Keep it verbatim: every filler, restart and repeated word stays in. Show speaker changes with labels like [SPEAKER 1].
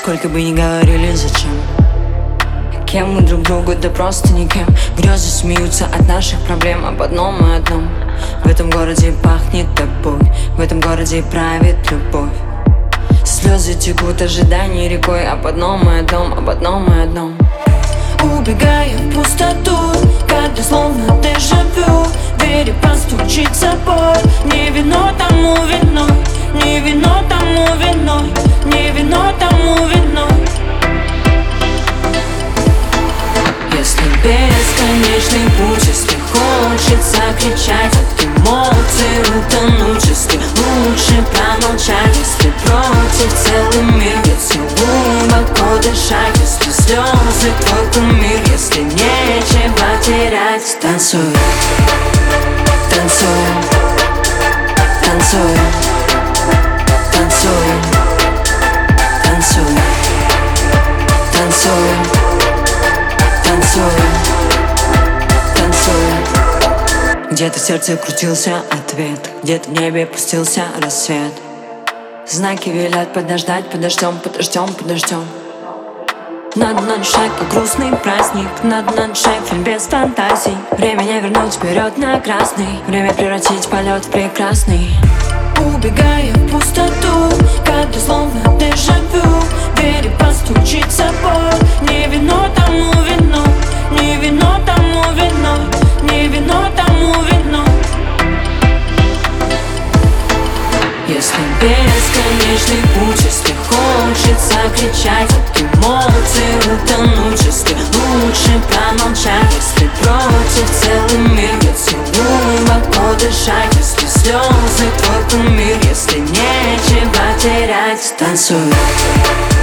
[SPEAKER 1] Сколько бы ни говорили зачем, кем мы друг другу, да просто никем. Грезы смеются от наших проблем об одном и одном. В этом городе пахнет тобой, в этом городе правит любовь. Слезы текут, ожидания рекой об одном и одном, об одном и одном.
[SPEAKER 2] Убегая в пустоту, когда словно дежавю, в двери постучится боль. Не вино тому виной, не вино тому виной, не вино тому виной. Если бесконечный путь, если хочется кричать от эмоций, утонуть, если лучше промолчать, если против целый мир, если глубоко дышать, если слезы твой кумир, если нечего терять. Танцуй, танцуй, танцуй, танцуй, танцуй, танцуй, танцуй, танцуй.
[SPEAKER 1] Где-то в сердце крутился ответ, где-то в небе пустился рассвет. Знаки велят подождать, подождем, подождем, подождем. Надо на душе, как грустный праздник, надо на душе, фильм без фантазий. Время не вернуть вперед на красный, время превратить полет в прекрасный.
[SPEAKER 2] Убегая в пустоту, когда словно дежавю, в двери постучится боль. Не вино тому вино, не вино тому вино, не вино тому вино. Если бесконечный путь, если хочется кричать от эмоций, утонуть, если лучше промолчать, если против целый мир, если глубоко дышать, если слезы твой кумир, если нечего терять. Танцуй.